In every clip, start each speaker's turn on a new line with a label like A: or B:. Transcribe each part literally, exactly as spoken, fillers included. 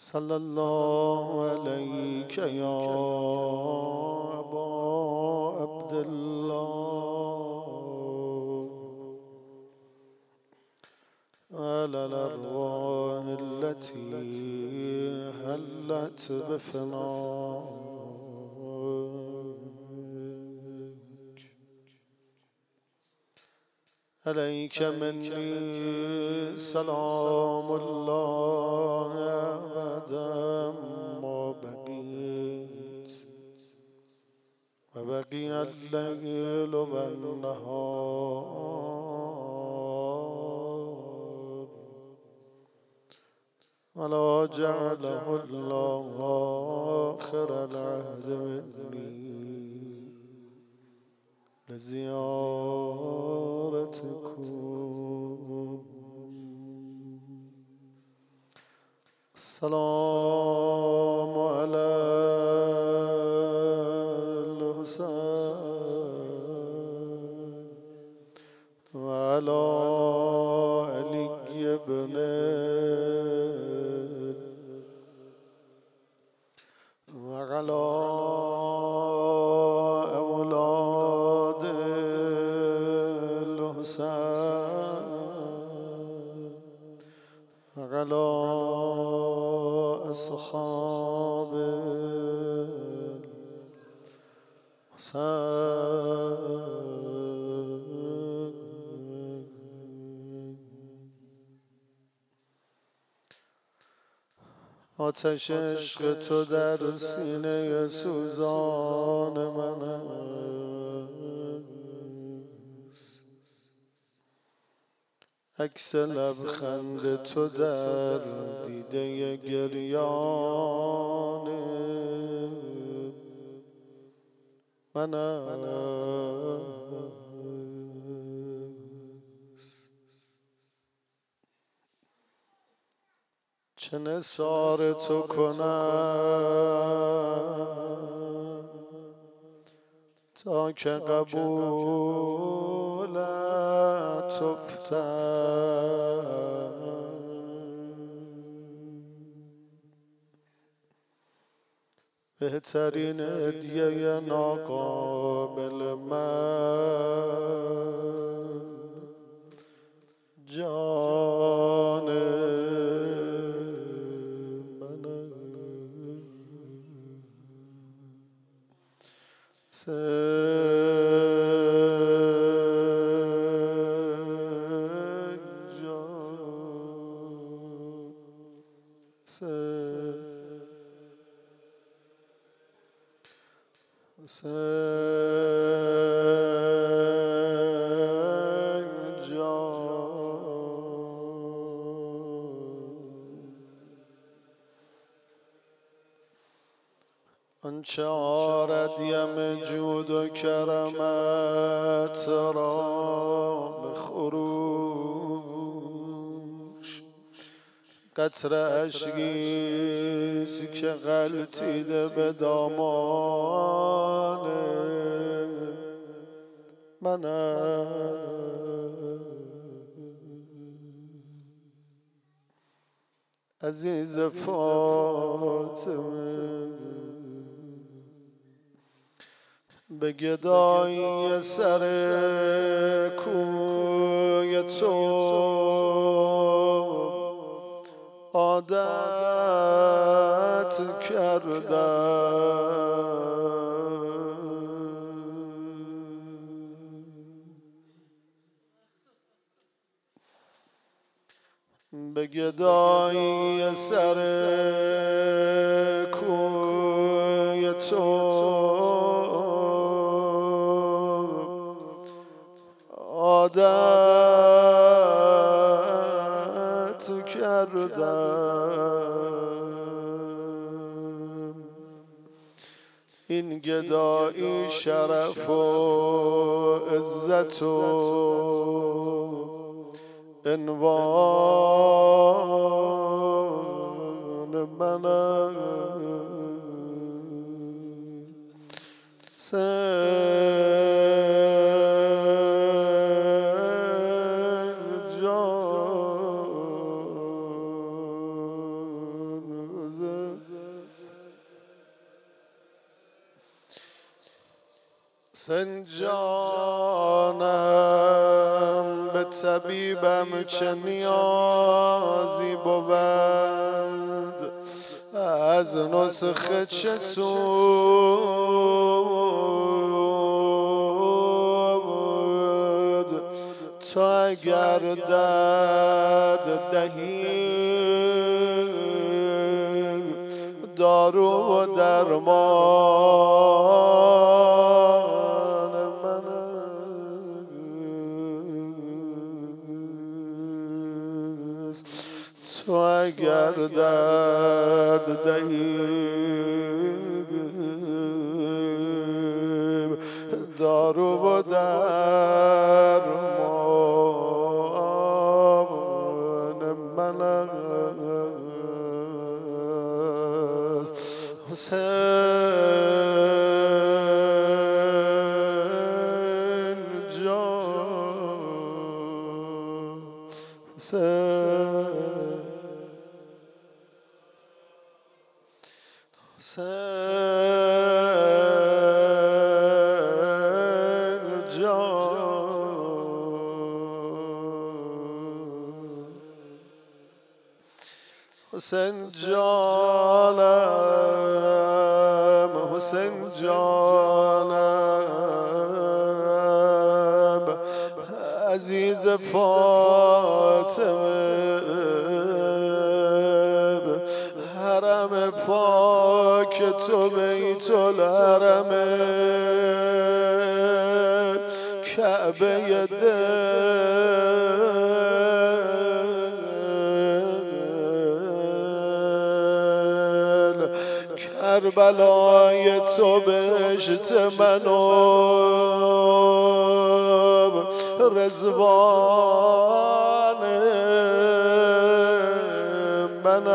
A: صلى الله عليك يا أبا عبد الله على الأرواح التي هلت بفنائك. عليك مني سلام الله أبدا ما بقيت وبقي الليل والنهار، ولا جعله الله آخر العهد مني لزيارتكم. السلام على الحسين وعلى علي بن وعلى أولاد الحسين وعلى أصحاب الحسين. آتش عشق تو در سینه سوزان من است، عکس لبخند تو در دیده گریان من است. چه نثار تو کنم تا که قبولت افتد، بهترین هدیه ناقابل من جان من سجاد آنچه آرد یم جود و کرمت را به خروش، قطره اشکیست که غلطیده به دامان من عزیز فاطمه. به گدایی سر کوی تو عادت کردم، به گدایی سر کوی تو عادت کردم. این گدایی شرف و عزت و عنوان من سجاد حسین جانم به طبیبم چه نیازی بود، از نسخه چه سود، تو اگر درد دهی دارو و درمان من است. تو اگر درد دهی دارو و درمان من است. حسین جان، حسین حسین جان، حسین جانم، حسین جانم، عزیز فاطمه، حرم پاک تو بیت الحرم، کعبه دل، کربلای تو بهشت منو، رضوان من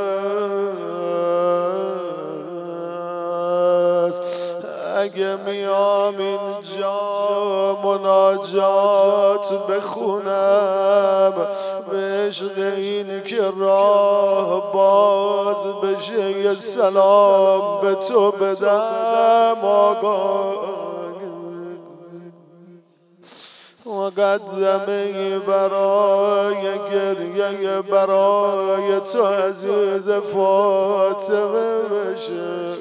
A: است. اگه میام اینجا مناجات بخونم، به عشق این که راه باز بشه یه سلام به تو بدم آقا، مقدمه برای گریه برای تو عزیز فاطمه بشه.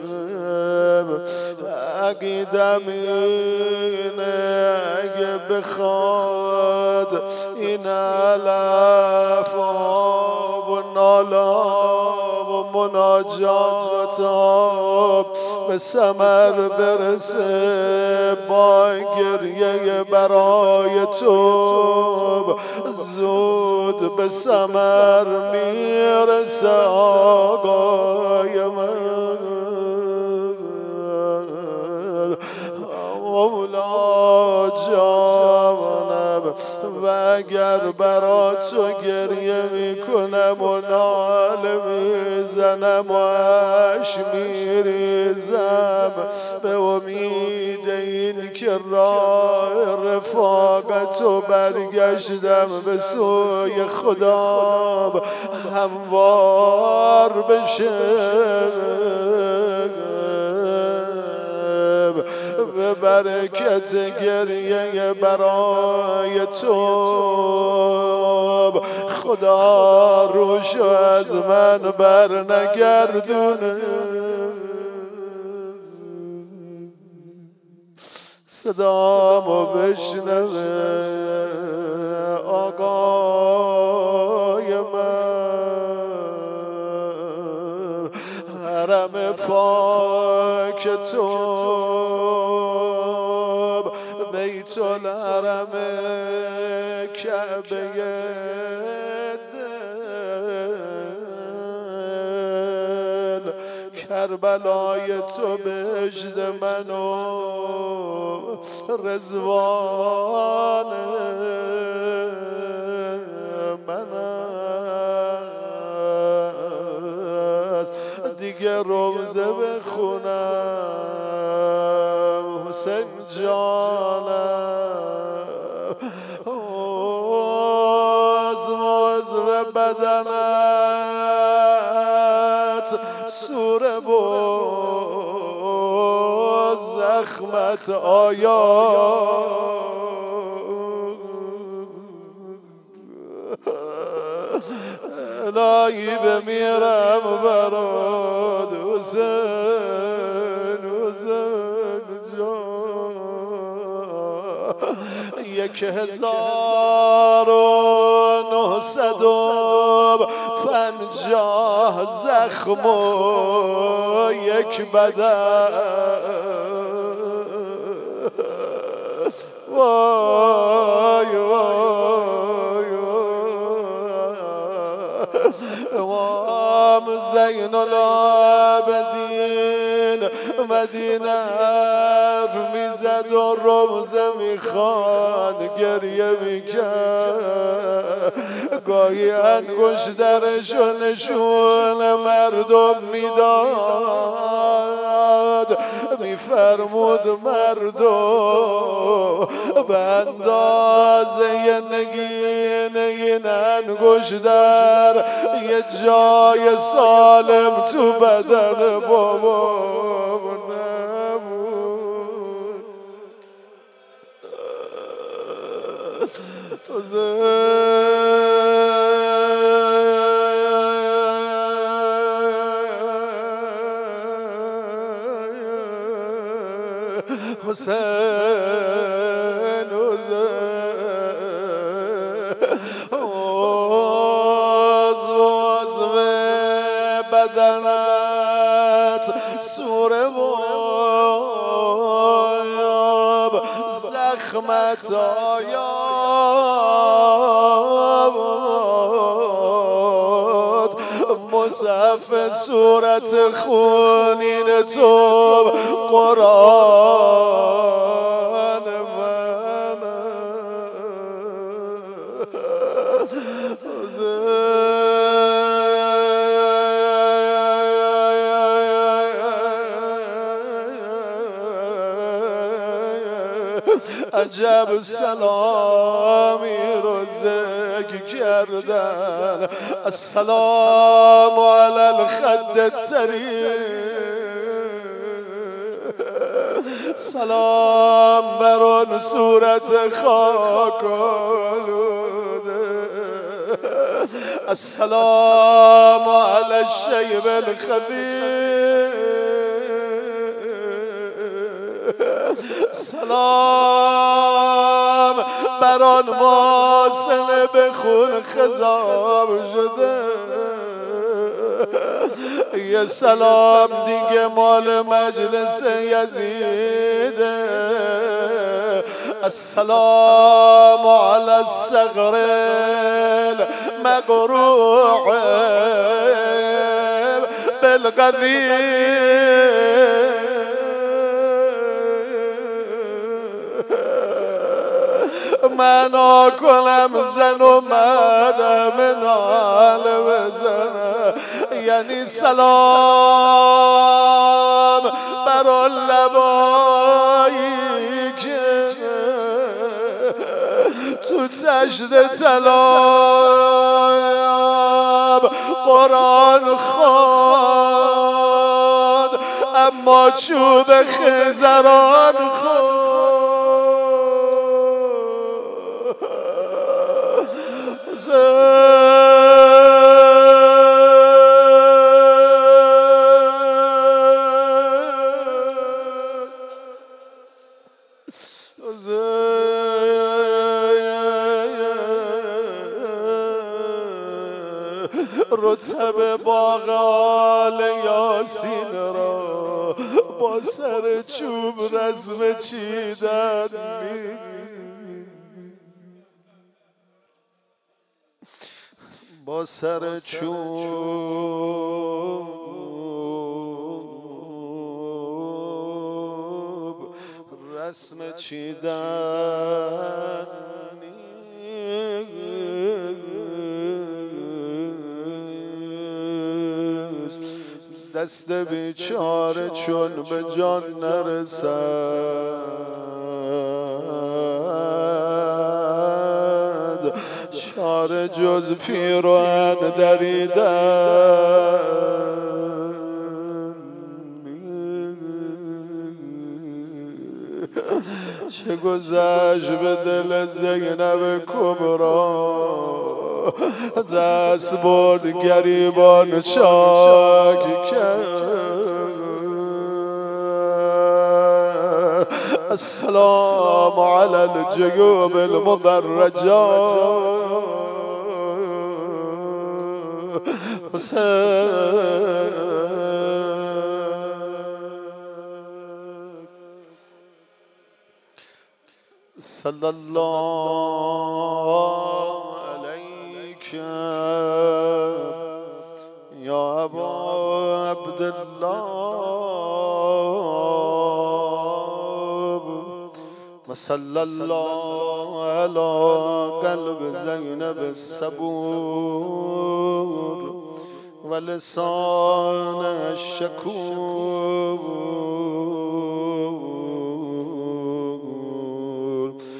A: عقیدم اینه اگه بخواد این علف و نالا و مناجات به ثمر برسه، با گریه برای تو زود به ثمر میرسه آقای من. مولا جانم، و اگر برا تو گریه میکنم و ناله میزنم و عشق میریزم، به امید این که راه رفاقت و برگشتم به سوی خدا هموار بشه، به برکت گریه برای تو خدا روشو از من بر نگردونه. صدامو بشنوه آقای من، حرم پاک تو بیت الحرم، کعبه دل، کربلای تو بهشت منو، رضوان من است. دیگه روزه بخونم حسین جانم، عضو بدنت سوره و زخم زخمت آیا الهی بمیرم برات حسین حسین جان یک هزار و نهصد و پنجاه زخم و یک بدن وای وای امام زین العابدین مدینه حرف میزد و رمزه میخوان گریه میکرد گاهی انگشترش و نشون مردم میداد میفرمود مردم به اندازه نگین این انگشتر یه جای سالم تو بدن بابا نبود حسین عضو بدنت سوره و زخمت آیاد مصحف صورت خونین تو قرآن من عجب سلامی رو ذکر کردن السلام علی الخد الطریق سلام بر آن صورت خاک آلوده السلام علی الشیب الخبیث سلام بر آن واصل به خون خضاب شده یه سلام دیگه مال مجلس یزیده السلام علی الصغر المقروع بالقذيب منو کنم زن و منم نال بزنه یعنی سلام بر آن لبایی که تو تشت طلاب قرآن خواند اما چوب خیزران خواند رتب باغ آل یاسین را با سر چوب رزم چیدن با سر چوب رسم چیدن دست بیچاره چون به جان نرسد چاره جز پیران دریدن چه گذشت به دل زینب کبرا دست برد گریبان چاک کرد السلام على الجيوب المضرجات حسين صلى الله عليك يا أبا عبد الله وصلى الله على قلب زينب الصبور ولسان الشكور